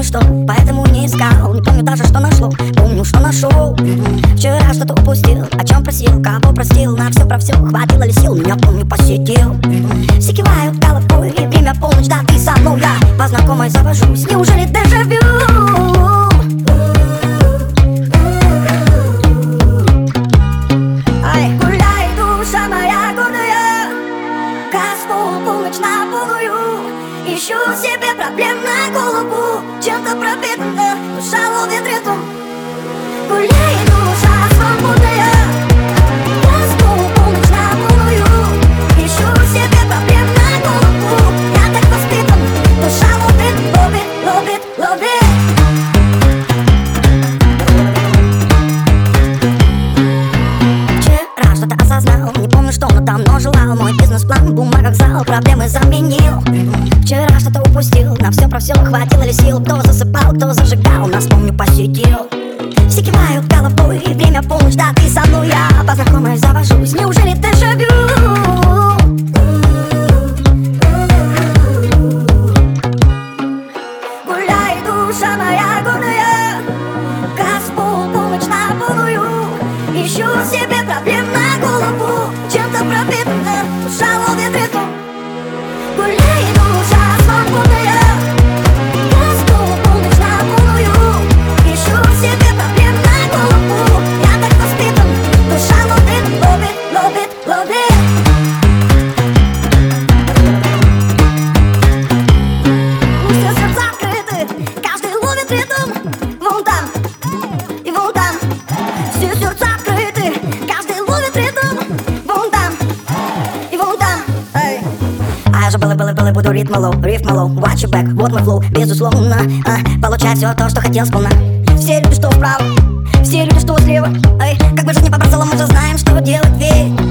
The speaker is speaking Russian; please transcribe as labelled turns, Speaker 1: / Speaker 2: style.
Speaker 1: помню что, поэтому не искал. Не помню даже что нашло, помню что нашел. Вчера что-то упустил, о чем просил, кого простил. На все про все, хватило ли сил, меня помню посетил. Все кивают головой, и время полночь, да ты со мной. Я по знакомой завожусь, неужели дежавю?
Speaker 2: Ищу себе проблем на голову, чем-то пропитана, душа ловит ритм. Гуляет душа свободная, газку полночь на полную. Ищу себе проблем на голову, я так воспитан, душа ловит, ловит, ловит, ловит.
Speaker 1: Вчера что-то осознал, не помню что, но давно желал. Мой бизнес-план в бумагах зал, проблемы заменил. Вчера что-то упустил, на все про все хватило ли сил. Кто засыпал, кто зажигал, нас помню посетил. Все кивают головой, и время полночь, да ты со мной. Я по знакомой завожусь, неужели дежавю?
Speaker 2: Гуляй, душа моя гордая, газ полночь на полную. Ищу себе проблем на голову, чем-то пропитана, душа ловит ритм. Гуляй, душа свободная, газку полночь на полную. Ищу себе проблем на голову, я так воспитан, душа ловит, ловит, ловит, ловит. Все сердца открыты, каждый ловит ритм. Вон там и вон там. Все сердца открыты, каждый ловит ритм. Вон там и вон там. Эй.
Speaker 1: А я же был, буду ритм лоу, watch your back, вот мой флоу, безусловно. Получай все то, что хотел сполна. Все люди, что вправо, все люди, что слева. Эй, как бы жизнь не побросала, мы же знаем, что делать, ведь